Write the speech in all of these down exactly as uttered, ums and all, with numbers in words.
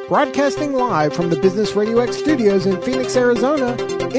Broadcasting live from the Business Radio X studios in Phoenix, Arizona, it's time for Phoenix Business Radio,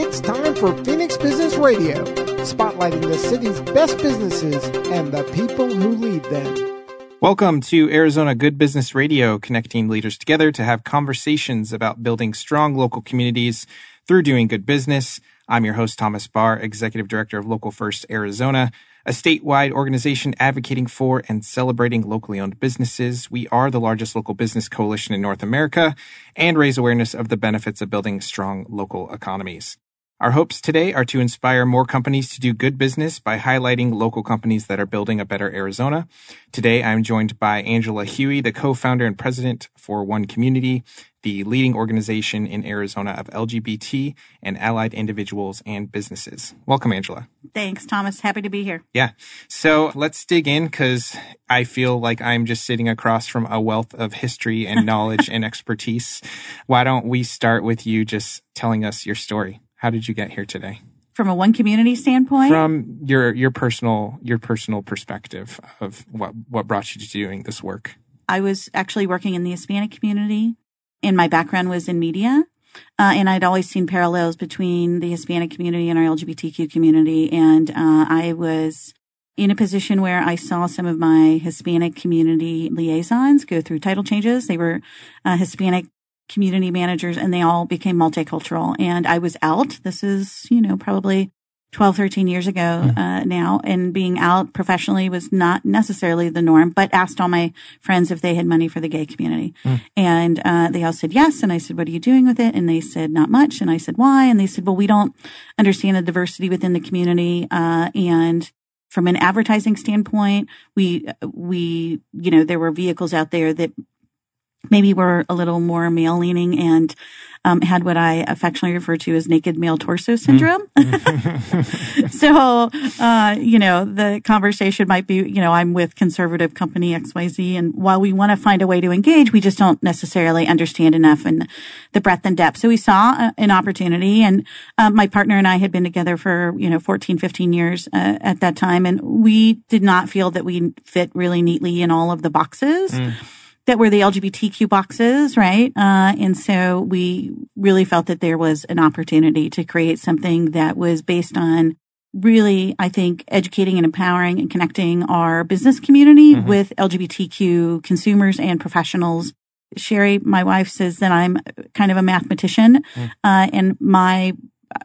spotlighting the city's best businesses and the people who lead them. Welcome to Arizona Good Business Radio, connecting leaders together to have conversations about building strong local communities through doing good business. I'm your host, Thomas Barr, Executive Director of Local First Arizona, a statewide organization advocating for and celebrating locally owned businesses. We are the largest local business coalition in North America and raise awareness of the benefits of building strong local economies. Our hopes today are to inspire more companies to do good business by highlighting local companies that are building a better Arizona. Today, I'm joined by Angela Huey, the co-founder and president for One Community, the leading organization in Arizona of L G B T and allied individuals and businesses. Welcome, Angela. Thanks, Thomas. Happy to be here. Yeah. So let's dig in, because I feel like I'm just sitting across from a wealth of history and knowledge and expertise. Why don't we start with you just telling us your story? How did you get here today? From a One Community standpoint? From your your personal your personal perspective of what, what brought you to doing this work. I was actually working in the Hispanic community, and my background was in media. Uh, and I'd always seen parallels between the Hispanic community and our L G B T Q community. And uh, I was in a position where I saw some of my Hispanic community liaisons go through title changes. They were uh, Hispanic community managers, and they all became multicultural. And I was out. This is, you know, probably twelve, thirteen years ago uh, now. And being out professionally was not necessarily the norm, but asked all my friends if they had money for the gay community. Mm. And uh, they all said yes. And I said, what are you doing with it? And they said, not much. And I said, why? And they said, well, we don't understand the diversity within the community. Uh, and from an advertising standpoint, we, we, you know, there were vehicles out there that maybe were a little more male leaning and um, had what I affectionately refer to as naked male torso syndrome. Mm. So, uh, you know, the conversation might be, you know, I'm with conservative company X Y Z. And while we want to find a way to engage, we just don't necessarily understand enough in the breadth and depth. So we saw an opportunity, and um, my partner and I had been together for, you know, fourteen, fifteen years uh, at that time. And we did not feel that we fit really neatly in all of the boxes. Mm. that were the L G B T Q boxes, right? Uh, and so we really felt that there was an opportunity to create something that was based on really, I think, educating and empowering and connecting our business community mm-hmm. with L G B T Q consumers and professionals. Sherry, my wife, says that I'm kind of a mathematician, mm. uh, and my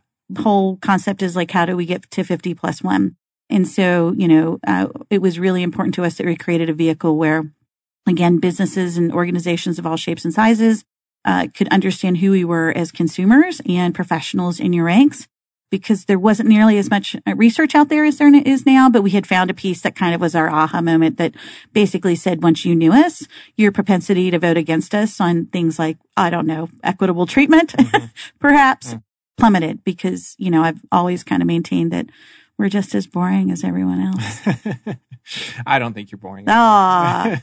whole concept is like, how do we get to fifty plus one? And so, you know, uh, it was really important to us that we created a vehicle where, again, businesses and organizations of all shapes and sizes uh, could understand who we were as consumers and professionals in your ranks, because there wasn't nearly as much research out there as there is now. But we had found a piece that kind of was our aha moment that basically said, once you knew us, your propensity to vote against us on things like, I don't know, equitable treatment, mm-hmm. perhaps, mm-hmm. plummeted, because, you know, I've always kind of maintained that we're just as boring as everyone else. I don't think you're boring. Ah.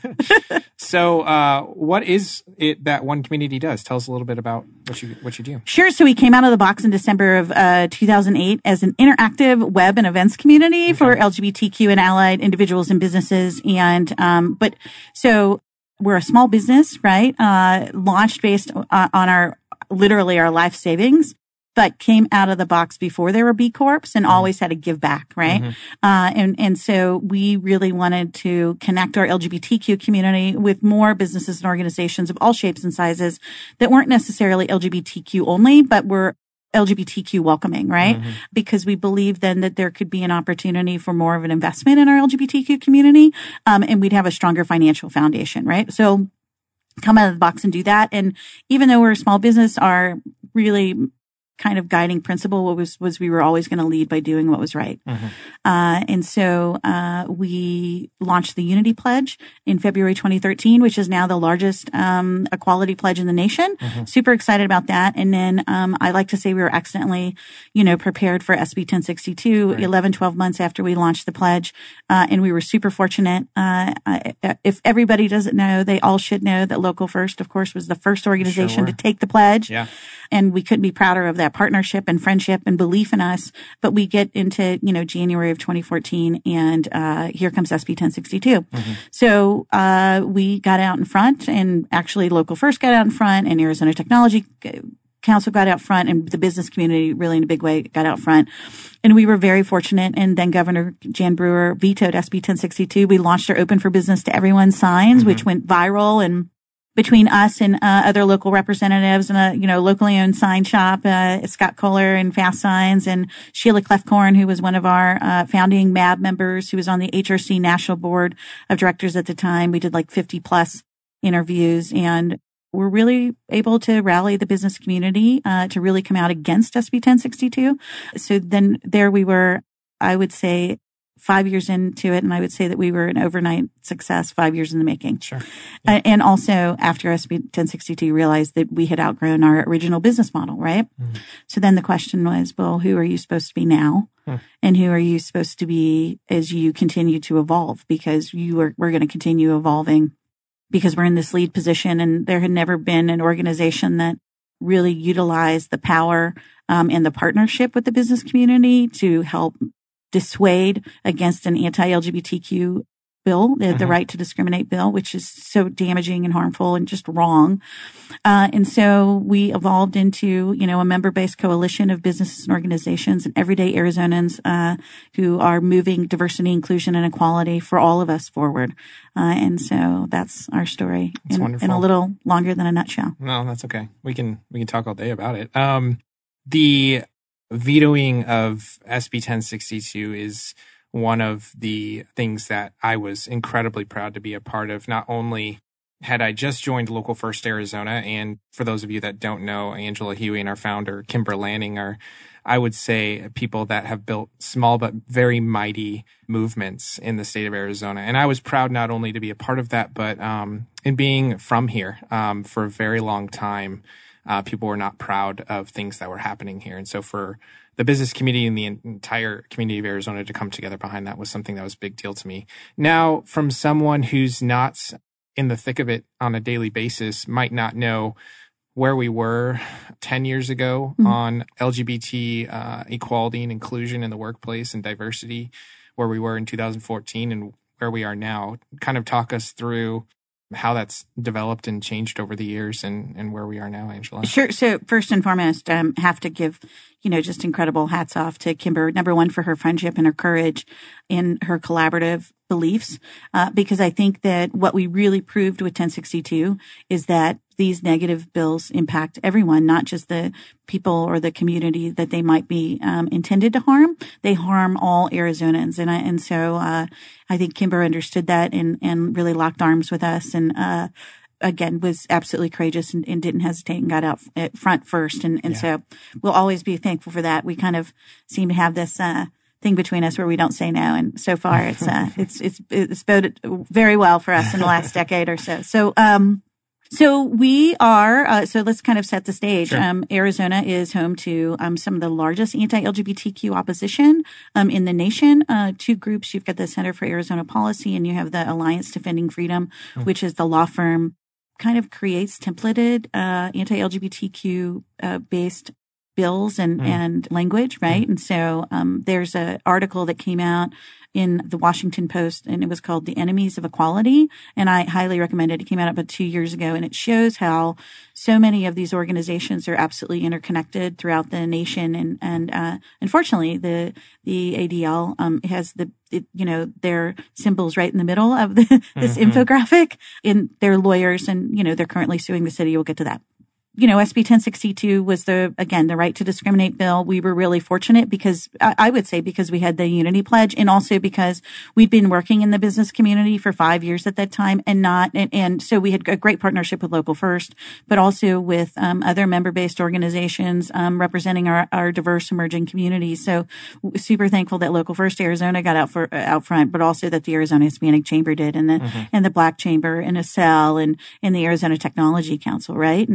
So, uh, what is it that One Community does? Tell us a little bit about what you what you do. Sure. So we came out of the box in December of uh, two thousand eight as an interactive web and events community okay. for L G B T Q and allied individuals and businesses. And um, but so we're a small business, right? Uh, launched based uh, on our literally our life savings, but came out of the box before there were B Corps and mm-hmm. always had to give back, right? Mm-hmm. Uh, and, and so we really wanted to connect our L G B T Q community with more businesses and organizations of all shapes and sizes that weren't necessarily L G B T Q only, but were L G B T Q welcoming, right? Mm-hmm. Because we believe then that there could be an opportunity for more of an investment in our L G B T Q community, um, and we'd have a stronger financial foundation, right? So come out of the box and do that. And even though we're a small business, our really kind of guiding principle was, was we were always going to lead by doing what was right. Mm-hmm. Uh, and so, uh, we launched the Unity Pledge in February twenty thirteen, which is now the largest, um, equality pledge in the nation. Mm-hmm. Super excited about that. And then, um, I like to say we were accidentally, you know, prepared for S B ten sixty-two, right. eleven, twelve months after we launched the pledge. Uh, and we were super fortunate. Uh, if everybody doesn't know, they all should know that Local First, of course, was the first organization sure. to take the pledge. Yeah. And we couldn't be prouder of that. that partnership and friendship and belief in us. But we get into, you know, January of twenty fourteen and, uh, here comes S B ten sixty-two. Mm-hmm. So, uh, we got out in front, and actually Local First got out in front, and Arizona Technology Council got out front, and the business community really in a big way got out front. And we were very fortunate. And then Governor Jan Brewer vetoed S B ten sixty-two. We launched our Open for Business to Everyone signs, mm-hmm. which went viral, and between us and uh, other local representatives and a, you know, locally owned sign shop, uh, Scott Kohler and Fast Signs, and Sheila Clefcorn, who was one of our uh, founding M A B members, who was on the H R C National Board of Directors at the time. We did like fifty plus interviews, and we're really able to rally the business community uh, to really come out against S B ten sixty-two. So then there we were, I would say, five years into it, and I would say that we were an overnight success, five years in the making. Sure. Yeah. Uh, and also, after S B ten sixty-two, realized that we had outgrown our original business model, right? Mm-hmm. So then the question was, well, who are you supposed to be now? Hmm. And who are you supposed to be as you continue to evolve? Because you are, we're going to continue evolving because we're in this lead position, and there had never been an organization that really utilized the power um, and the partnership with the business community to help dissuade against an anti-L G B T Q bill, the, mm-hmm. the right to discriminate bill, which is so damaging and harmful and just wrong. Uh, and so we evolved into, you know, a member-based coalition of businesses and organizations and everyday Arizonans, uh, who are moving diversity, inclusion, and equality for all of us forward. Uh, and so that's our story that's in, wonderful. in a little longer than a nutshell. No, that's okay. We can, we can talk all day about it. Um, the vetoing of S B ten sixty-two is one of the things that I was incredibly proud to be a part of. Not only had I just joined Local First Arizona, and for those of you that don't know, Angela Huey and our founder, Kimber Lanning, are, I would say, people that have built small but very mighty movements in the state of Arizona. And I was proud not only to be a part of that, but um, in being from here um, for a very long time. Uh, people were not proud of things that were happening here. And so for the business community and the entire community of Arizona to come together behind that was something that was a big deal to me. Now, from someone who's not in the thick of it on a daily basis, might not know where we were ten years ago mm-hmm. on L G B T uh, equality and inclusion in the workplace and diversity, where we were in two thousand fourteen and where we are now. Kind of talk us through how that's developed and changed over the years and, and where we are now, Angela. Sure. So first and foremost, um, have to give, you know, just incredible hats off to Kimber. Number one, for her friendship and her courage in her collaborative beliefs, uh, because I think that what we really proved with ten sixty-two is that these negative bills impact everyone, not just the people or the community that they might be um, intended to harm. They harm all Arizonans. And I, and so, uh, I think Kimber understood that and, and really locked arms with us and, uh, again, was absolutely courageous and, and didn't hesitate and got out at front first. And, and yeah. so we'll always be thankful for that. We kind of seem to have this, uh, thing between us where we don't say no. And so far it's, uh, it's, it's, it's boded very well for us in the last decade or so. So, um, So we are, uh, so let's kind of set the stage. Sure. Um, Arizona is home to, um, some of the largest anti-L G B T Q opposition, um, in the nation. Uh, two groups. You've got the Center for Arizona Policy and you have the Alliance Defending Freedom, mm. which is the law firm kind of creates templated, uh, anti-L G B T Q, uh, based bills and, mm. and language, right? Mm. And so, um, there's an article that came out in the Washington Post, and it was called The Enemies of Equality. And I highly recommend it. It came out about two years ago, and it shows how so many of these organizations are absolutely interconnected throughout the nation. And, and, uh, unfortunately, the, the A D L, um, has the, it, you know, their symbols right in the middle of the, this mm-hmm. infographic, and they're lawyers and, you know, they're currently suing the city. We'll get to that. You know, S B ten sixty-two was the, again, the right to discriminate bill. We were really fortunate because I would say because we had the Unity Pledge and also because we'd been working in the business community for five years at that time and not, and, and so we had a great partnership with Local First, but also with, um, other member-based organizations, um, representing our, our diverse emerging communities. So super thankful that Local First Arizona got out for, out front, but also that the Arizona Hispanic Chamber did and the, mm-hmm. and the Black Chamber and A C E L and, and the Arizona Technology Council, right? And, um,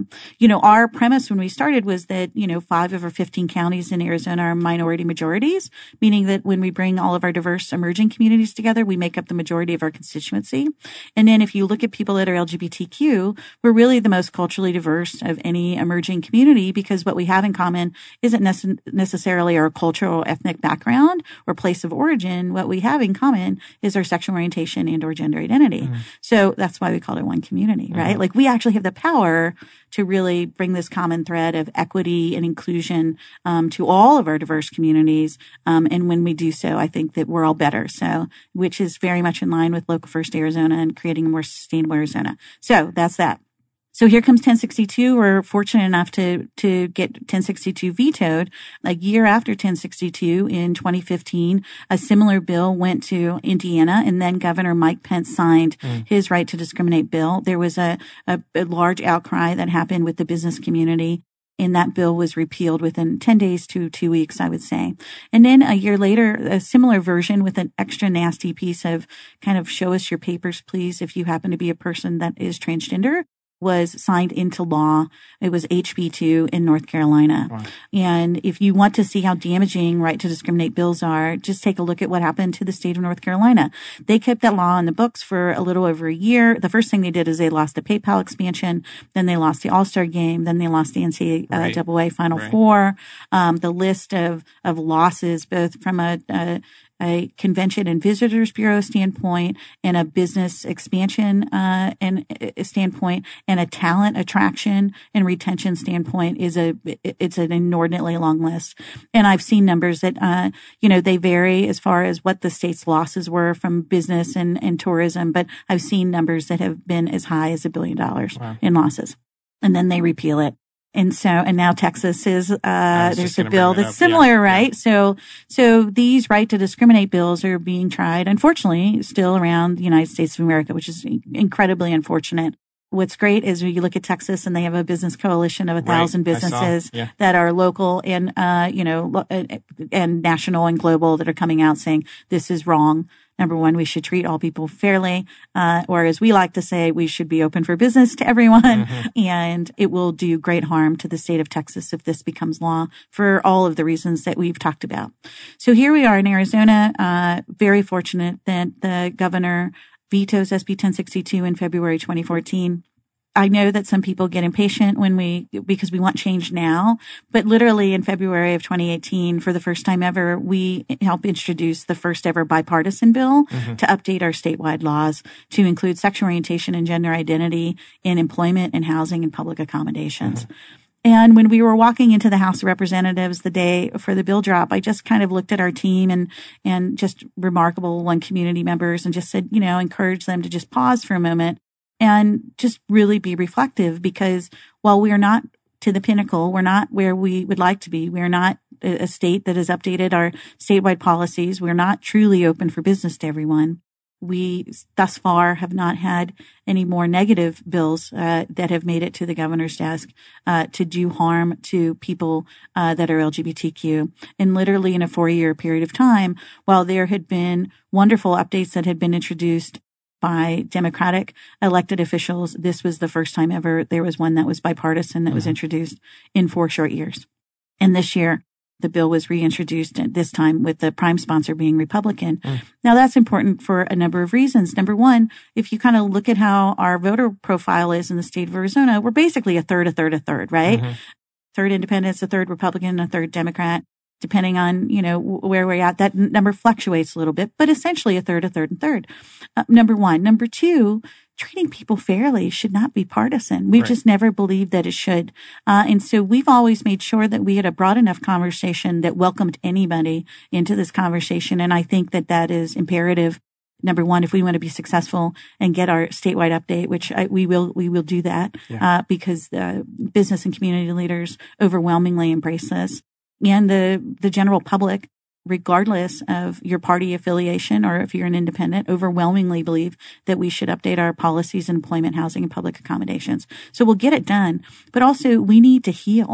you know, our premise when we started was that, you know, five of our fifteen counties in Arizona are minority majorities, meaning that when we bring all of our diverse emerging communities together, we make up the majority of our constituency. And then if you look at people that are L G B T Q, we're really the most culturally diverse of any emerging community, because what we have in common isn't nece- necessarily our cultural ethnic background or place of origin. What we have in common is our sexual orientation and or gender identity. Mm. So that's why we call it one community, right? Mm-hmm. Like we actually have the power to really bring this common thread of equity and inclusion um, to all of our diverse communities. Um, and when we do so, I think that we're all better. So, which is very much in line with Local First Arizona and creating a more sustainable Arizona. So that's that. So here comes ten sixty-two. We're fortunate enough to, to get ten sixty-two vetoed. A year after ten sixty-two in twenty fifteen, a similar bill went to Indiana, and then Governor Mike Pence signed mm. his right to discriminate bill. There was a, a, a large outcry that happened with the business community, and that bill was repealed within ten days to two weeks, I would say. And then a year later, a similar version with an extra nasty piece of kind of show us your papers, please, if you happen to be a person that is transgender, was signed into law. It was H B two in North Carolina. Wow. And if you want to see how damaging right to discriminate bills are, just take a look at what happened to the state of North Carolina. They kept that law in the books for a little over a year. The first thing they did is they lost the PayPal expansion. Then they lost the All-Star game. Then they lost the N C double A right. Final right. Four. Um, the list of, of losses, both from a, a a convention and visitors bureau standpoint and a business expansion uh and uh, standpoint and a talent attraction and retention standpoint is a it's an inordinately long list. And I've seen numbers that uh you know they vary as far as what the state's losses were from business and and tourism, but I've seen numbers that have been as high as a billion dollars wow. in losses. And then they repeal it. And so, and now Texas is, uh, there's a bill that's similar, yeah. right? Yeah. So, so these right to discriminate bills are being tried, unfortunately, still around the United States of America, which is incredibly unfortunate. What's great is when you look at Texas and they have a business coalition of a thousand right. businesses yeah. that are local and, uh, you know, and national and global that are coming out saying this is wrong. Number one, we should treat all people fairly, uh, or as we like to say, we should be open for business to everyone. Mm-hmm. And it will do great harm to the state of Texas if this becomes law for all of the reasons that we've talked about. So here we are in Arizona, uh, very fortunate that the governor vetoes S B ten sixty-two in February twenty fourteen. I know that some people get impatient when we, because we want change now, but literally in February of twenty eighteen, for the first time ever, we helped introduce the first ever bipartisan bill mm-hmm. to update our statewide laws to include sexual orientation and gender identity in employment and housing and public accommodations. Mm-hmm. And when we were walking into the House of Representatives the day for the bill drop, I just kind of looked at our team and, and just remarkable one community members and just said, you know, encourage them to just pause for a moment and just really be reflective, because while we are not to the pinnacle, we're not where we would like to be. We're not a state that has updated our statewide policies. We're not truly open for business to everyone. We thus far have not had any more negative bills uh, that have made it to the governor's desk uh, to do harm to people uh, that are L G B T Q. And literally in a four-year period of time, while there had been wonderful updates that had been introduced by Democratic elected officials, this was the first time ever there was one that was bipartisan that mm-hmm. was introduced in four short years. And this year, the bill was reintroduced, this time with the prime sponsor being Republican. Mm. Now, that's important for a number of reasons. Number one, if you kind of look at how our voter profile is in the state of Arizona, we're basically a third, a third, a third, right? Mm-hmm. Third independents, a third Republican, a third Democrat. Depending on, you know, where we're at, that number fluctuates a little bit, but essentially a third, a third, and third. Uh, number one. Number two, treating people fairly should not be partisan. We've right. just never believed that it should. Uh, and so we've always made sure that we had a broad enough conversation that welcomed anybody into this conversation. And I think that that is imperative. Number one, if we want to be successful and get our statewide update, which I, we will, we will do that, yeah. uh, because uh, business and community leaders overwhelmingly embrace this. And the, the general public, regardless of your party affiliation or if you're an independent, overwhelmingly believe that we should update our policies in employment, housing, and public accommodations. So we'll get it done. But also, we need to heal.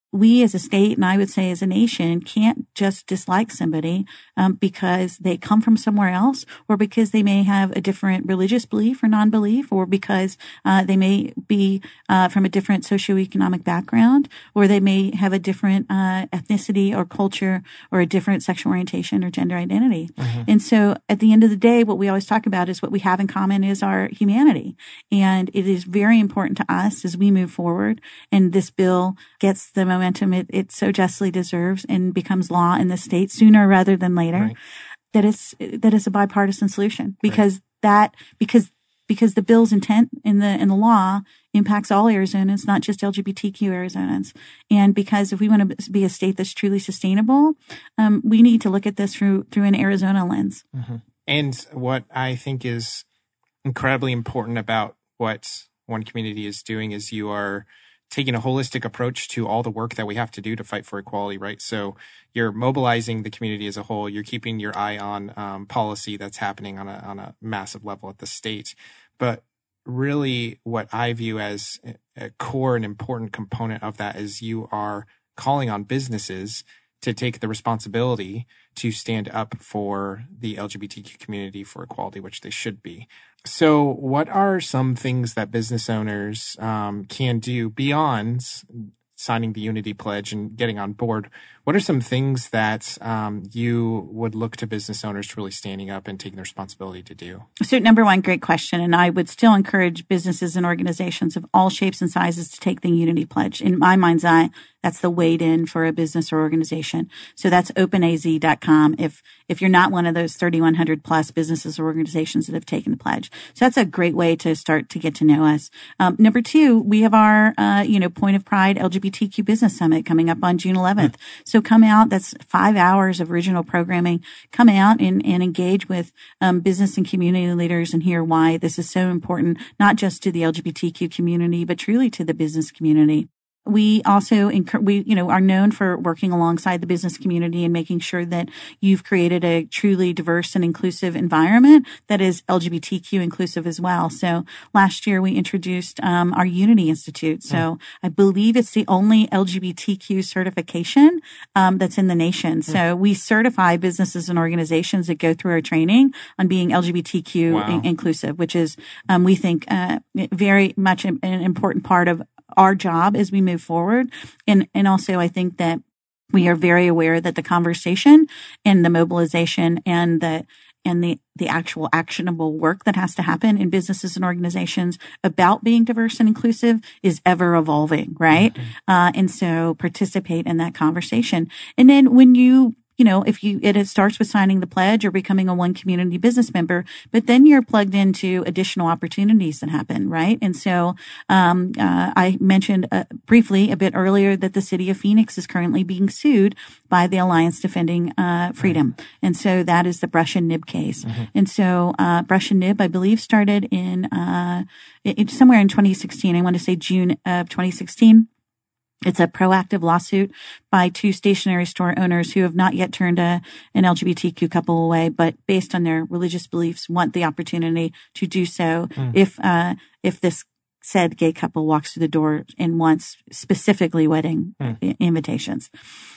we as a state, and I would say as a nation, can't just dislike somebody um, because they come from somewhere else, or because they may have a different religious belief or non-belief, or because uh, they may be uh, from a different socioeconomic background, or they may have a different uh, ethnicity or culture, or a different sexual orientation or gender identity. Mm-hmm. And so at the end of the day, what we always talk about is what we have in common is our humanity. And it is very important to us as we move forward, and this bill gets the momentum it, it so justly deserves and becomes law in the state sooner rather than later, right. that it's, that is a bipartisan solution, because right. that, because, because the bill's intent in the, in the law impacts all Arizonans, not just L G B T Q Arizonans. And because if we want to be a state that's truly sustainable, um, we need to look at this through, through an Arizona lens. Mm-hmm. And what I think is incredibly important about what One Community is doing is you are taking a holistic approach to all the work that we have to do to fight for equality, right? So you're mobilizing the community as a whole. You're keeping your eye on um, policy that's happening on a on a massive level at the state. But really what I view as a core and important component of that is you are calling on businesses to take the responsibility to stand up for the L G B T Q community for equality, which they should be. So what are some things that business owners um, can do beyond signing the Unity Pledge and getting on board? What are some things that um, you would look to business owners to really standing up and taking the responsibility to do? So number one, great question. And I would still encourage businesses and organizations of all shapes and sizes to take the Unity Pledge. In my mind's eye, that's the wade in for a business or organization. So that's open A Z dot com if if you're not one of those thirty-one hundred plus businesses or organizations that have taken the pledge. So that's a great way to start to get to know us. Um, number two, we have our, uh, you know, Point of Pride L G B T Q Business Summit coming up on June eleventh. Mm-hmm. So come out. That's five hours of original programming. Come out and, and engage with um, business and community leaders and hear why this is so important, not just to the L G B T Q community, but truly to the business community. We also, we, you know, are known for working alongside the business community and making sure that you've created a truly diverse and inclusive environment that is L G B T Q inclusive as well. So last year we introduced um, our Unity Institute. So mm. I believe it's the only L G B T Q certification um, that's in the nation. Mm. So we certify businesses and organizations that go through our training on being L G B T Q wow. in- inclusive, which is, um, we think, uh, very much an important part of our job as we move forward. And, and also I think that we are very aware that the conversation and the mobilization and the, and the, the actual actionable work that has to happen in businesses and organizations about being diverse and inclusive is ever evolving, right? Mm-hmm. Uh, and so participate in that conversation. And then when you You know, if you, it, it starts with signing the pledge or becoming a One Community business member, but then you're plugged into additional opportunities that happen, right? And so, um, uh, I mentioned uh, briefly a bit earlier that the city of Phoenix is currently being sued by the Alliance Defending uh, Freedom. Mm-hmm. And so that is the Brush and Nib case. Mm-hmm. And so, uh, Brush and Nib, I believe, started in, uh, it, somewhere in twenty sixteen. I want to say June of twenty sixteen. It's a proactive lawsuit by two stationery store owners who have not yet turned a, an L G B T Q couple away, but based on their religious beliefs, want the opportunity to do so mm. if, uh, if this said gay couple walks through the door and wants specifically wedding mm. I- invitations.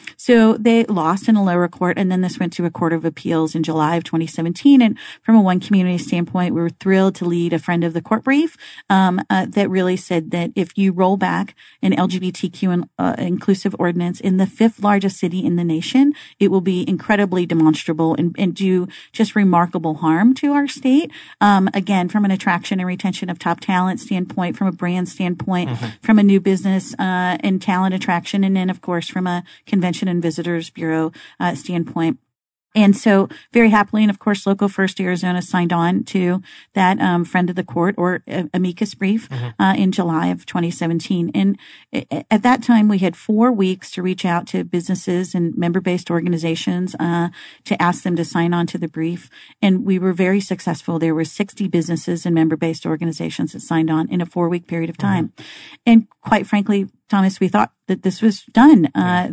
So they lost in a lower court, and then this went to a court of appeals in July of twenty seventeen. And from a One Community standpoint, we were thrilled to lead a friend of the court brief um, uh, that really said that if you roll back an L G B T Q in, uh, inclusive ordinance in the fifth largest city in the nation, it will be incredibly demonstrable and, and do just remarkable harm to our state. Um, again, from an attraction and retention of top talent standpoint, from a brand standpoint, mm-hmm. from a new business uh, and talent attraction, and then, of course, from a convention and visitors bureau uh, standpoint. And so very happily, and of course, Local First Arizona signed on to that um, friend of the court or uh, amicus brief mm-hmm. uh, in July of twenty seventeen. And at that time, we had four weeks to reach out to businesses and member-based organizations uh, to ask them to sign on to the brief. And we were very successful. There were sixty businesses and member-based organizations that signed on in a four-week period of time. Mm-hmm. And quite frankly, Thomas, we thought that this was done. Uh, the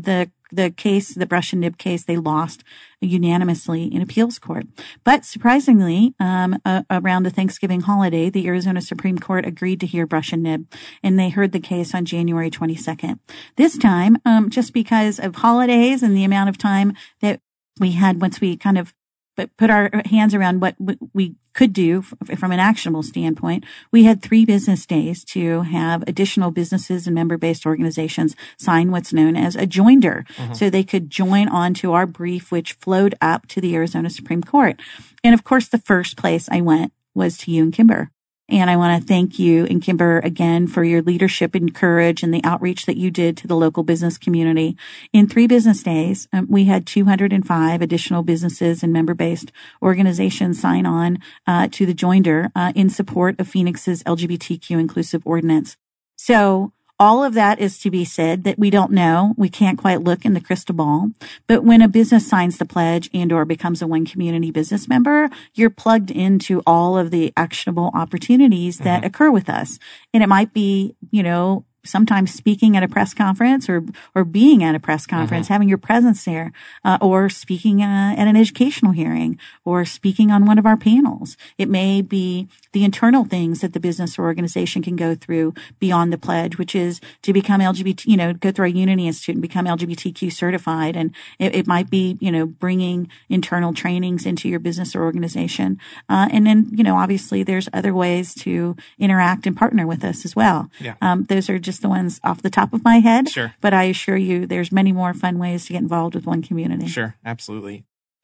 the case, the brush and nib case, they lost unanimously in appeals court. But surprisingly, um, uh, around the Thanksgiving holiday, the Arizona Supreme Court agreed to hear brush and nib, and they heard the case on January twenty-second. This time, um, just because of holidays and the amount of time that we had once we kind of put our hands around what we could do from an actionable standpoint, we had three business days to have additional businesses and member-based organizations sign what's known as a joinder. Mm-hmm. So they could join on to our brief, which flowed up to the Arizona Supreme Court. And of course, the first place I went was to you and Kimber. And I want to thank you and Kimber again for your leadership and courage and the outreach that you did to the local business community. In three business days, um, we had two hundred five additional businesses and member-based organizations sign on uh, to the joinder uh, in support of Phoenix's L G B T Q inclusive ordinance. So all of that is to be said that we don't know. We can't quite look in the crystal ball. But when a business signs the pledge and or becomes a One Community business member, you're plugged into all of the actionable opportunities that mm-hmm. occur with us. And it might be, you know, sometimes speaking at a press conference or or being at a press conference, mm-hmm. having your presence there, uh, or speaking uh, at an educational hearing or speaking on one of our panels. It may be the internal things that the business or organization can go through beyond the pledge, which is to become L G B T, you know, go through our Unity Institute and become L G B T Q certified. And it, it might be, you know, bringing internal trainings into your business or organization. Uh, and then, you know, obviously there's other ways to interact and partner with us as well. Yeah. Um, those are just the ones off the top of my head. Sure. But I assure you there's many more fun ways to get involved with One Community. Sure. Absolutely.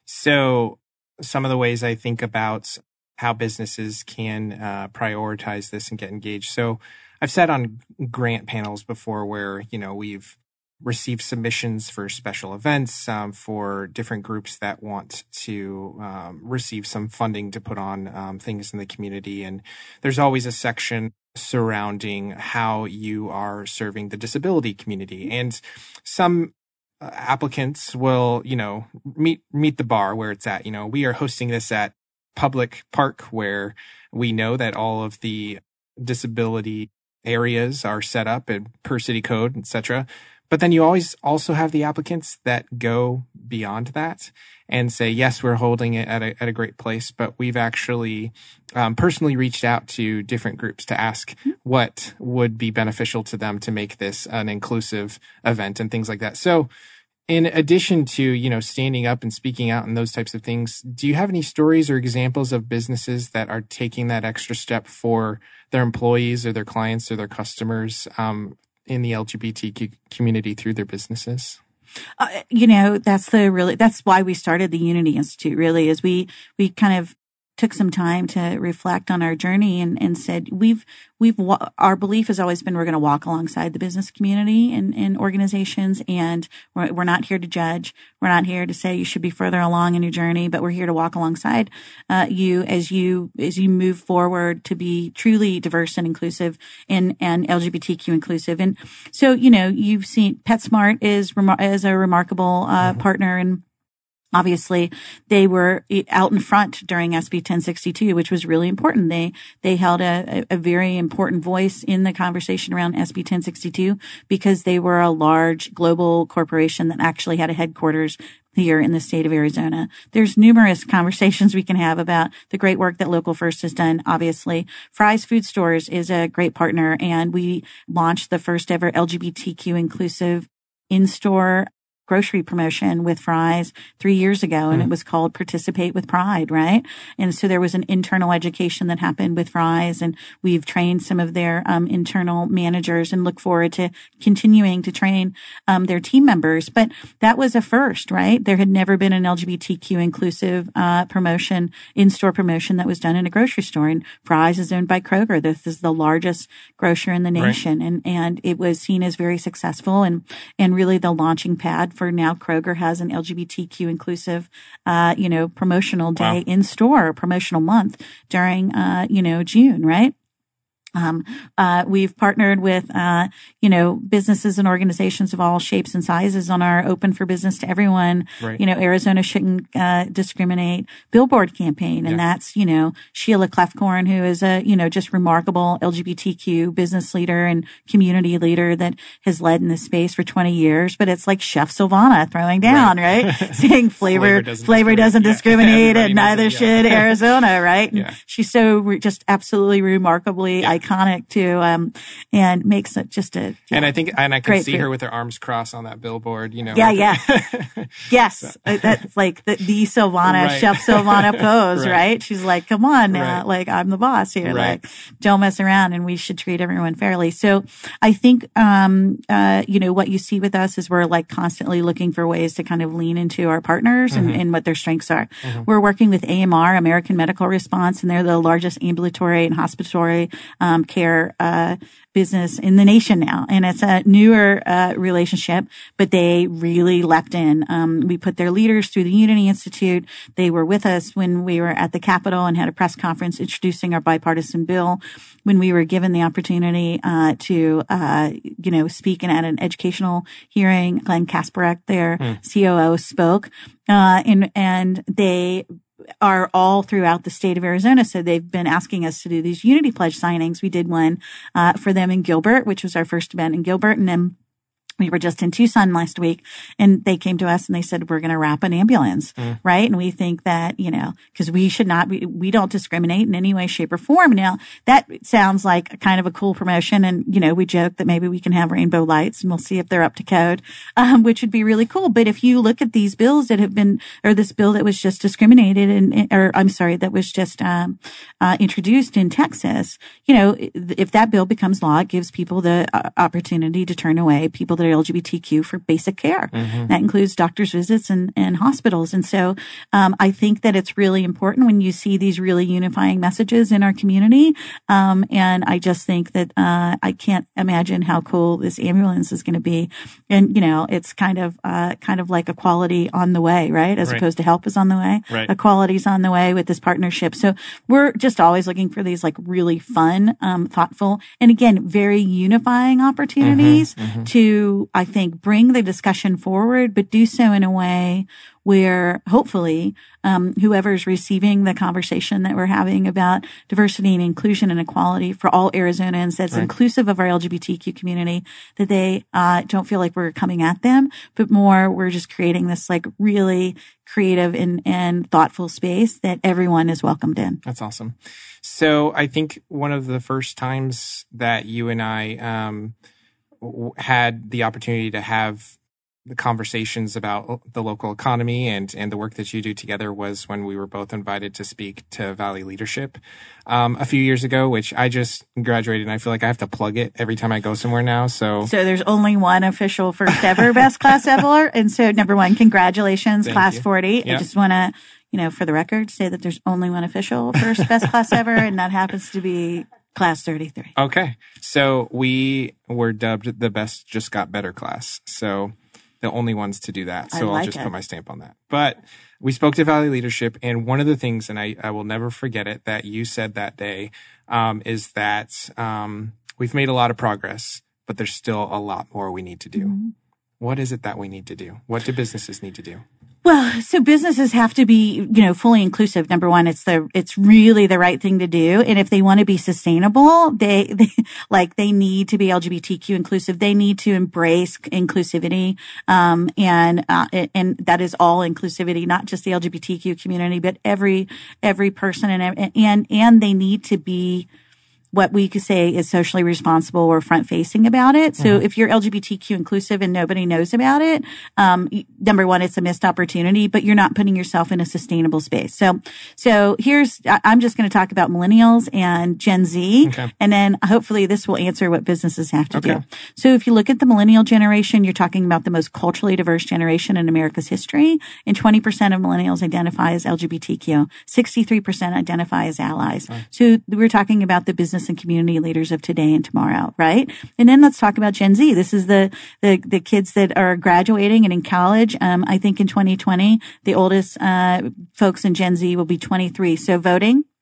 So some of the ways I think about how businesses can uh, prioritize this and get engaged. So I've sat on grant panels before where, you know, we've received submissions for special events um, for different groups that want to um, receive some funding to put on um, things in the community. And there's always a section surrounding how you are serving the disability community. And some uh, applicants will, you know, meet meet the bar where it's at. You know, we are hosting this at public park where we know that all of the disability areas are set up and per city code, et cetera. But then you always also have the applicants that go beyond that and say, yes, we're holding it at a, at a great place, but we've actually um, personally reached out to different groups to ask what would be beneficial to them to make this an inclusive event and things like that. So in addition to, you know, standing up and speaking out and those types of things, do you have any stories or examples of businesses that are taking that extra step for their employees or their clients or their customers um, in the L G B T Q community through their businesses? Uh, you know, that's the really, that's why we started the Unity Institute, really, is we, we kind of took some time to reflect on our journey and, and said, we've, we've, our belief has always been we're going to walk alongside the business community and, and organizations. And we're, we're not here to judge. We're not here to say you should be further along in your journey, but we're here to walk alongside, uh, you as you, as you move forward to be truly diverse and inclusive and, and L G B T Q inclusive. And so, you know, you've seen PetSmart is, is a remarkable, uh, mm-hmm. partner, and obviously, they were out in front during S B ten sixty-two, which was really important. They they held a, a very important voice in the conversation around S B ten sixty-two because they were a large global corporation that actually had a headquarters here in the state of Arizona. There's numerous conversations we can have about the great work that Local First has done. Obviously, Fry's Food Stores is a great partner, and we launched the first ever L G B T Q inclusive in-store grocery promotion with Fry's three years ago, and mm. it was called Participate with Pride, right? And so there was an internal education that happened with Fry's, and we've trained some of their um, internal managers and look forward to continuing to train um, their team members. But that was a first, right? There had never been an L G B T Q inclusive uh, promotion, in-store promotion that was done in a grocery store. And Fry's is owned by Kroger. This is the largest grocer in the nation, right. and and it was seen as very successful and and really the launching pad for now. Kroger has an L G B T Q inclusive, uh, you know, promotional day wow. in store, promotional month during, uh, you know, June, right? Um, uh, we've partnered with, uh, you know, businesses and organizations of all shapes and sizes on our Open for Business to Everyone, right. you know, Arizona Shouldn't uh, Discriminate billboard campaign. And yeah. that's, you know, Sheila Clefcorn, who is a, you know, just remarkable L G B T Q business leader and community leader that has led in this space for twenty years. But it's like Chef Silvana throwing down, right? right? Saying flavor, flavor doesn't flavor doesn't discriminate, yeah. and neither it, yeah. should Arizona, right? And yeah. she's so re- just absolutely remarkably yeah. iconic to, um, and makes it just a, and know, I think, and I can see food. her with her arms crossed on that billboard, you know. Yeah, yeah. yes. So. That's like the, the Silvana, right. Chef Silvana pose, right. right? She's like, come on now. Right. Like, I'm the boss here. Right. Like, don't mess around, and we should treat everyone fairly. So I think, um, uh, you know, what you see with us is we're like constantly looking for ways to kind of lean into our partners mm-hmm. and, and what their strengths are. Mm-hmm. We're working with A M R, American Medical Response, and they're the largest ambulatory and hospitatory um, care uh, business in the nation now. And it's a newer uh, relationship, but they really leapt in. Um, we put their leaders through the Unity Institute. They were with us when we were at the Capitol and had a press conference introducing our bipartisan bill. When we were given the opportunity uh, to, uh, you know, speak and at an educational hearing, Glenn Kasparek, their mm. C O O, spoke, uh, and and they are all throughout the state of Arizona. So they've been asking us to do these Unity Pledge signings. We did one uh, for them in Gilbert, which was our first event in Gilbert, and then we were just in Tucson last week, and they came to us and they said, we're going to wrap an ambulance, mm. right? And we think that, you know, because we should not be, we don't discriminate in any way, shape, or form. Now, that sounds like a kind of a cool promotion. And, you know, we joke that maybe we can have rainbow lights and we'll see if they're up to code, um, which would be really cool. But if you look at these bills that have been, or this bill that was just discriminated and, or I'm sorry, that was just, um, uh, introduced in Texas, you know, if that bill becomes law, it gives people the uh, opportunity to turn away people that are L G B T Q for basic care. Mm-hmm. That includes doctor's visits and, and hospitals. And so um, I think that it's really important when you see these really unifying messages in our community. Um, and I just think that uh, I can't imagine how cool this ambulance is going to be. And, you know, it's kind of uh, kind of like equality on the way, right? As right. opposed to help is on the way. Right. Equality's on the way with this partnership. So we're just always looking for these like really fun, um, thoughtful, and again, very unifying opportunities mm-hmm, mm-hmm. to, I think, bring the discussion forward, but do so in a way where hopefully um, whoever's receiving the conversation that we're having about diversity and inclusion and equality for all Arizonans that's right. inclusive of our L G B T Q community, that they uh, don't feel like we're coming at them, but more we're just creating this like really creative and, and thoughtful space that everyone is welcomed in. That's awesome. So I think one of the first times that you and I um, had the opportunity to have the conversations about the local economy and, and the work that you do together was when we were both invited to speak to Valley Leadership um, a few years ago, which I just graduated, and I feel like I have to plug it every time I go somewhere now. So, so there's only one official first ever Best Class Ever, and so number one, congratulations, Thank Class you. forty. Yep. I just want to, you know, for the record, say that there's only one official first Best Class Ever, and that happens to be Class thirty-three. Okay, so we were dubbed the Best Just Got Better class. So. The only ones to do that. So like I'll just it. put my stamp on that. But we spoke to Valley Leadership, and one of the things, and I, I will never forget it, that you said that day, um, is that um, we've made a lot of progress, but there's still a lot more we need to do. Mm-hmm. What is it that we need to do? What do businesses need to do? Well, so businesses have to be, you know, fully inclusive. Number one, it's the, it's really the right thing to do. And if they want to be sustainable, they, they, like, they need to be L G B T Q inclusive. They need to embrace inclusivity. Um, and, uh, and that is all inclusivity, not just the L G B T Q community, but every, every person and, and, and they need to be what we could say is socially responsible or front facing about it. So mm-hmm. if you're L G B T Q inclusive and nobody knows about it, um, number one, it's a missed opportunity, but you're not putting yourself in a sustainable space. So, so here's, I'm just going to talk about millennials and Gen Z. Okay. And then hopefully this will answer what businesses have to okay. do. So if you look at the millennial generation, you're talking about the most culturally diverse generation in America's history. And twenty percent of millennials identify as L G B T Q. sixty-three percent identify as allies. Right. So we're talking about the business and community leaders of today and tomorrow, right? And then let's talk about Gen Z. This is the the, the kids that are graduating and in college. Um, I think in twenty twenty, the oldest uh, folks in Gen Z will be twenty-three. So voting,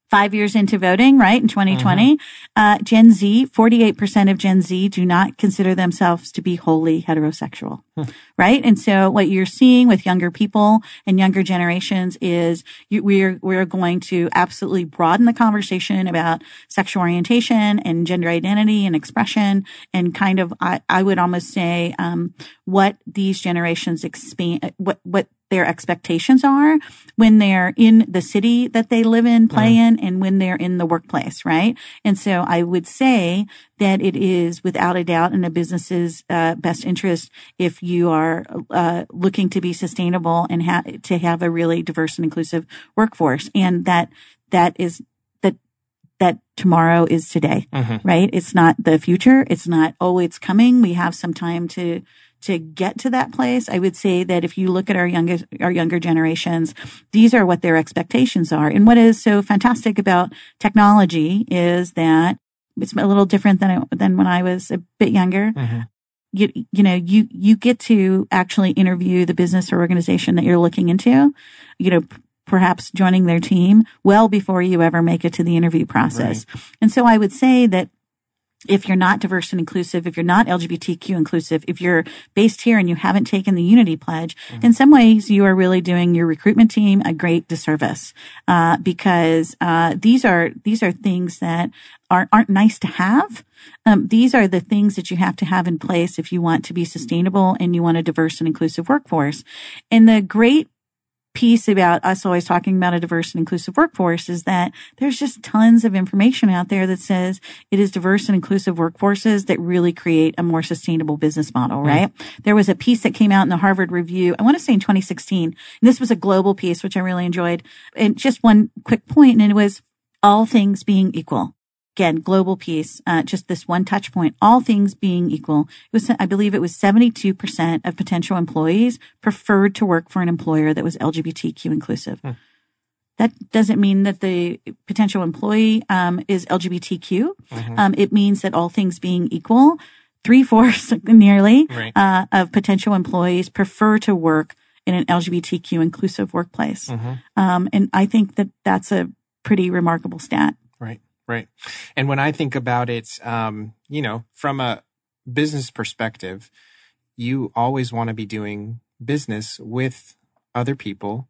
five years into voting, right, in twenty twenty, mm-hmm. uh, Gen Z, forty-eight percent of Gen Z do not consider themselves to be wholly heterosexual, hmm. right? And so what you're seeing with younger people and younger generations is you, we're, we're going to absolutely broaden the conversation about sexual orientation and gender identity and expression and kind of, I, I would almost say, um, what these generations expand, what, what, their expectations are when they're in the city that they live in, play mm. in, and when they're in the workplace, right? And so I would say that it is without a doubt in a business's uh, best interest if you are uh, looking to be sustainable and ha- to have a really diverse and inclusive workforce. And that that is that that tomorrow is today, mm-hmm. right? It's not the future. It's not, oh, it's coming. We have some time to to get to that place. I would say that if you look at our youngest, our younger generations, these are what their expectations are. And what is so fantastic about technology is that it's a little different than, than when I was a bit younger. Mm-hmm. You, you know, you, you get to actually interview the business or organization that you're looking into, you know, perhaps joining their team well before you ever make it to the interview process. Right. And so I would say that if you're not diverse and inclusive, if you're not L G B T Q inclusive, if you're based here and you haven't taken the Unity Pledge, mm-hmm. in some ways you are really doing your recruitment team a great disservice, uh, because, uh, these are, these are things that aren't, aren't nice to have. Um, these are the things that you have to have in place if you want to be sustainable and you want a diverse and inclusive workforce. And the great piece about us always talking about a diverse and inclusive workforce is that there's just tons of information out there that says it is diverse and inclusive workforces that really create a more sustainable business model, right? Mm. There was a piece that came out in the Harvard Review, I want to say in twenty sixteen, and this was a global piece, which I really enjoyed. And just one quick point, and it was all things being equal. Again, global piece, uh, just this one touch point, all things being equal. It was, I believe it was seventy-two percent of potential employees preferred to work for an employer that was L G B T Q inclusive. Hmm. That doesn't mean that the potential employee, um, is L G B T Q. Mm-hmm. Um, it means that all things being equal, three fourths nearly, right. uh, of potential employees prefer to work in an L G B T Q inclusive workplace. Mm-hmm. Um, and I think that that's a pretty remarkable stat. Right. Right. And when I think about it, um, you know, from a business perspective, you always want to be doing business with other people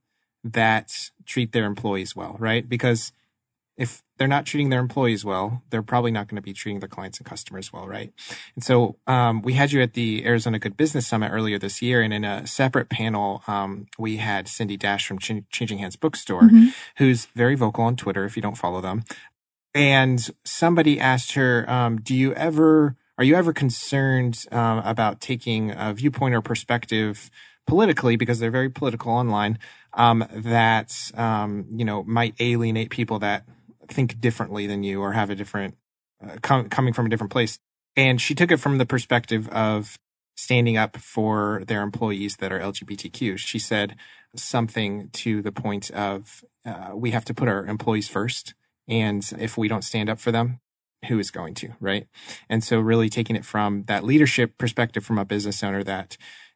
that treat their employees well, right? Because if they're not treating their employees well, they're probably not going to be treating their clients and customers well, right? And so um, we had you at the Arizona Good Business Summit earlier this year, and in a separate panel, um, we had Cindy Dash from Ch- Changing Hands Bookstore, mm-hmm. who's very vocal on Twitter, if you don't follow them. And somebody asked her, um, do you ever, are you ever concerned um, about taking a viewpoint or perspective politically, because they're very political online, um, that, um, you know, might alienate people that think differently than you or have a different, uh, com- coming from a different place? And she took it from the perspective of standing up for their employees that are L G B T Q. She said something to the point of, uh, we have to put our employees first. And if we don't stand up for them, who is going to, right? And so really taking it from that leadership perspective from a business owner that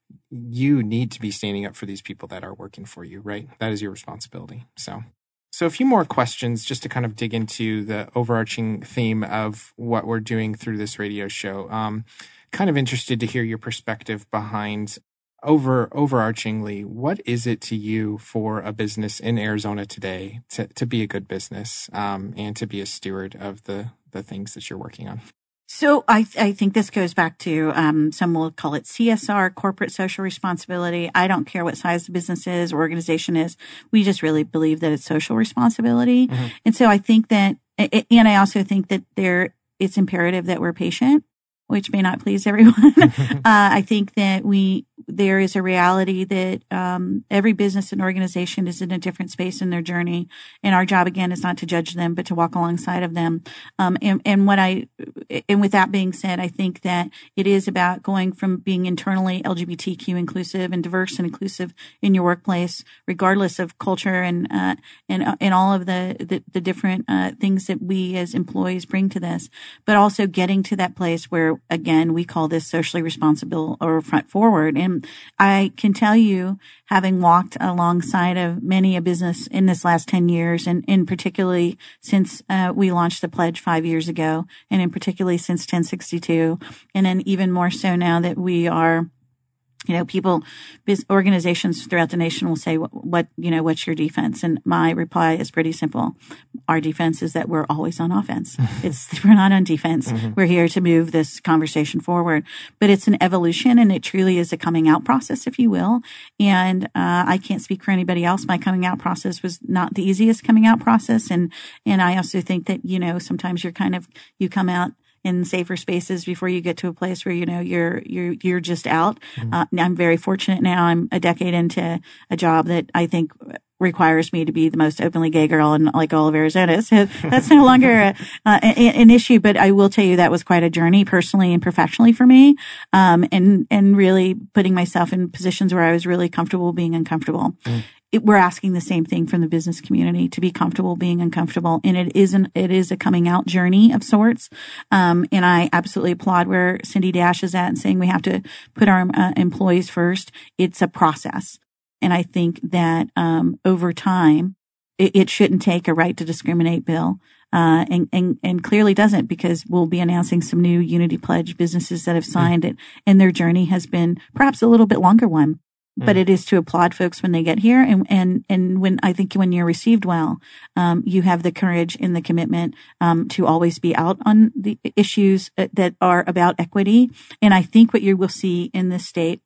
you need to be standing up for these people that are working for you, right? That is your responsibility. So, so a few more questions just to kind of dig into the overarching theme of what we're doing through this radio show. Um, kind of interested to hear your perspective behind Over overarchingly, what is it to you for a business in Arizona today to, to be a good business um, and to be a steward of the, the things that you're working on? So I, I think this goes back to, um, some will call it C S R, corporate social responsibility. I don't care what size the business is or organization is. We just really believe that it's social responsibility. Mm-hmm. And so I think that, and I also think that there, it's imperative that we're patient, which may not please everyone. uh, I think that we, there is a reality that um, every business and organization is in a different space in their journey, and our job again is not to judge them, but to walk alongside of them. Um, and, and what I, and with that being said, I think that it is about going from being internally L G B T Q inclusive and diverse and inclusive in your workplace, regardless of culture and uh, and uh, and all of the the, the different uh, things that we as employees bring to this, but also getting to that place where where, again, we call this socially responsible or front forward. And I can tell you, having walked alongside of many a business in this last ten years, and in particularly since uh, we launched the pledge five years ago, and in particularly since ten sixty-two, and then even more so now that we are, you know, people, biz, organizations throughout the nation will say, what, what, you know, what's your defense? And my reply is pretty simple. Our defense is that we're always on offense. It's, we're not on defense. Mm-hmm. We're here to move this conversation forward, but it's an evolution, and it truly is a coming out process, if you will. And, uh, I can't speak for anybody else. My coming out process was not the easiest coming out process. And, and I also think that, you know, sometimes you're kind of, you come out in safer spaces before you get to a place where, you know, you're, you're, you're just out. Mm-hmm. Uh, I'm very fortunate now. I'm a decade into a job that I think requires me to be the most openly gay girl in like all of Arizona. So that's no longer a, uh, an issue, but I will tell you that was quite a journey personally and professionally for me. Um, and, and really putting myself in positions where I was really comfortable being uncomfortable. Mm-hmm. It, we're asking the same thing from the business community, to be comfortable being uncomfortable. And it isn't, it is a coming out journey of sorts. Um, and I absolutely applaud where Cindy Dash is at and saying we have to put our uh, employees first. It's a process. And I think that, um, over time, it, it shouldn't take a right to discriminate bill. Uh, and, and, and clearly doesn't, because we'll be announcing some new Unity Pledge businesses that have signed mm. it. And their journey has been perhaps a little bit longer one. But it is to applaud folks when they get here. And, and, and when I think when you're received well, um, you have the courage and the commitment, um, to always be out on the issues that are about equity. And I think what you will see in this state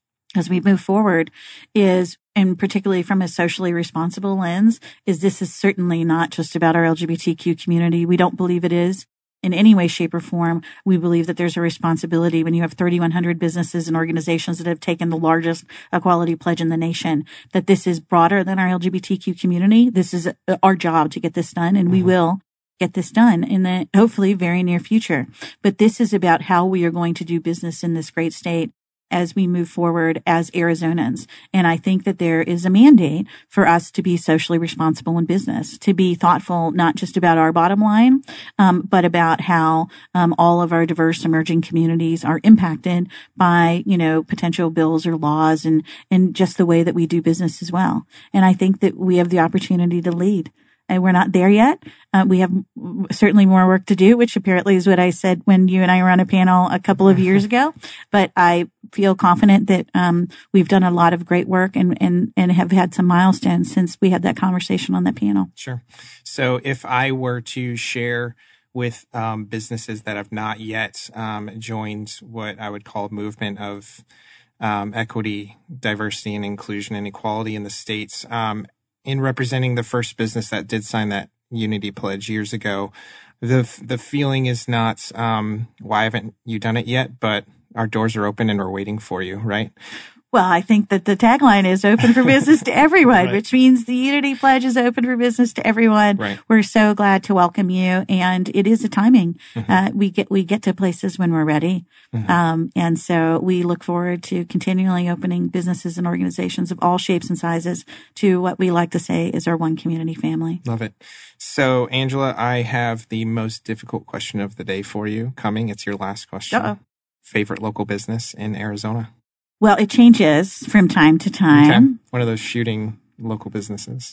as we move forward is, and particularly from a socially responsible lens, is this is certainly not just about our L G B T Q community. We don't believe it is. In any way, shape, or form. We believe that there's a responsibility when you have thirty-one hundred businesses and organizations that have taken the largest equality pledge in the nation, that this is broader than our L G B T Q community. This is our job to get this done, and mm-hmm. we will get this done in the hopefully very near future. But this is about how we are going to do business in this great state as we move forward as Arizonans. And I think that there is a mandate for us to be socially responsible in business, to be thoughtful, not just about our bottom line, um, but about how, um, all of our diverse emerging communities are impacted by, you know, potential bills or laws, and, and just the way that we do business as well. And I think that we have the opportunity to lead. And we're not there yet. Uh, we have certainly more work to do, which apparently is what I said when you and I were on a panel a couple of years ago. But I feel confident that um, we've done a lot of great work and, and, and have had some milestones since we had that conversation on that panel. Sure. So if I were to share with um, businesses that have not yet um, joined what I would call a movement of um, equity, diversity, and inclusion and equality in the states, um, in representing the first business that did sign that Unity Pledge years ago, the the feeling is not, um, why haven't you done it yet? But our doors are open and we're waiting for you, right? Well, I think that the tagline is open for business to everyone, right. Which means the Unity Pledge is open for business to everyone. Right. We're so glad to welcome you. And it is a timing. Mm-hmm. Uh, we get, we get to places when we're ready. Mm-hmm. Um, and so we look forward to continually opening businesses and organizations of all shapes and sizes to what we like to say is our one community family. Love it. So, Angela, I have the most difficult question of the day for you coming. It's your last question. Uh-oh. Favorite local business in Arizona? Well, it changes from time to time. Okay. One of those shooting local businesses.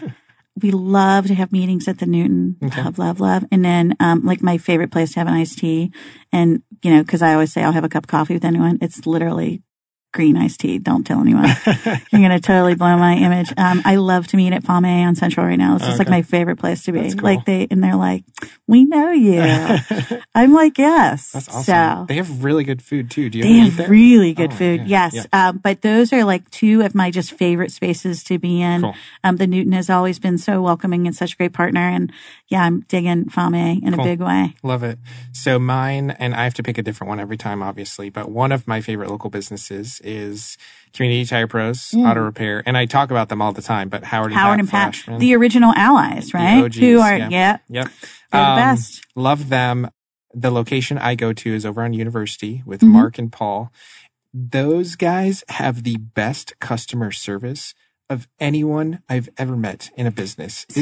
We love to have meetings at the Newton. Okay. Love, love, love. And then, um, like my favorite place to have an iced tea. And, you know, cause I always say I'll have a cup of coffee with anyone. It's literally green iced tea. Don't tell anyone. You're going to totally blow my image. Um, I love to meet at Palme on Central right now. It's just okay. like my favorite place to be. That's cool. Like they, and they're like, we know you. I'm like, yes. That's awesome. So, they have really good food too. Do you they ever have eat there? really good oh, food. Yeah. Yes. Yeah. Um, but those are like two of my just favorite spaces to be in. Cool. Um, the Newton has always been so welcoming and such a great partner. And yeah, I'm digging Palme in cool. a big way. Love it. So mine, and I have to pick a different one every time, obviously, but one of my favorite local businesses is Community Tire Pros, mm. Auto Repair. And I talk about them all the time, but Howard and Howard Pat and Pat, Flashman, the original allies, right? The O Gs, Who are, yeah. yeah. Yep. They're um, the best. Love them. The location I go to is over on University with Mm-hmm. Mark and Paul. Those guys have the best customer service of anyone I've ever met in a business. So, it's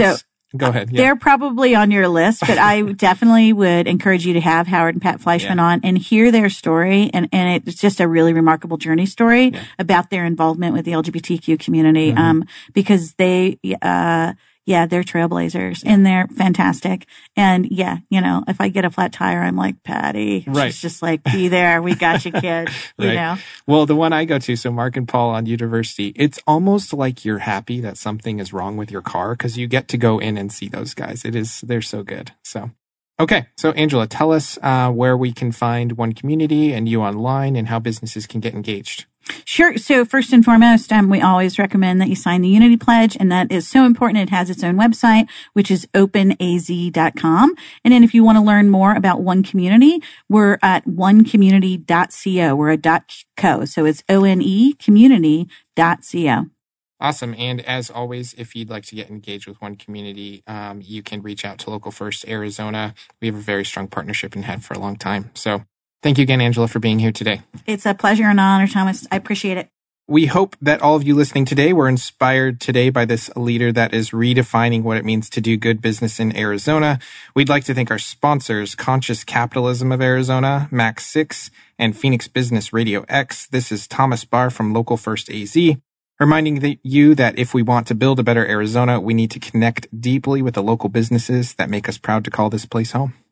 Go ahead. Yeah. They're probably on your list, but I definitely would encourage you to have Howard and Pat Fleischman yeah. on and hear their story. And, and it's just a really remarkable journey story yeah. about their involvement with the L G B T Q community. Mm-hmm. Um, because they, uh, yeah, they're trailblazers and they're fantastic. And yeah, you know, if I get a flat tire, I'm like, Patty, right. she's just like, be there. We got you, kid. You right. know? Well, the one I go to, so Mark and Paul on University, it's almost like you're happy that something is wrong with your car because you get to go in and see those guys. It is, they're so good. So, okay. So Angela, tell us uh, where we can find One Community and you online and how businesses can get engaged. Sure. So first and foremost, um, we always recommend that you sign the Unity Pledge, and that is so important. It has its own website, which is open a z dot com. And then if you want to learn more about One Community, we're at one community dot co. We're a dot co. So it's O N E community dot co. Awesome. And as always, if you'd like to get engaged with One Community, um, you can reach out to Local First Arizona. We have a very strong partnership and had for a long time. So thank you again, Angela, for being here today. It's a pleasure and an honor, Thomas. I appreciate it. We hope that all of you listening today were inspired today by this leader that is redefining what it means to do good business in Arizona. We'd like to thank our sponsors, Conscious Capitalism of Arizona, Max six, and Phoenix Business Radio X. This is Thomas Barr from Local First A Z, reminding the, you that if we want to build a better Arizona, we need to connect deeply with the local businesses that make us proud to call this place home.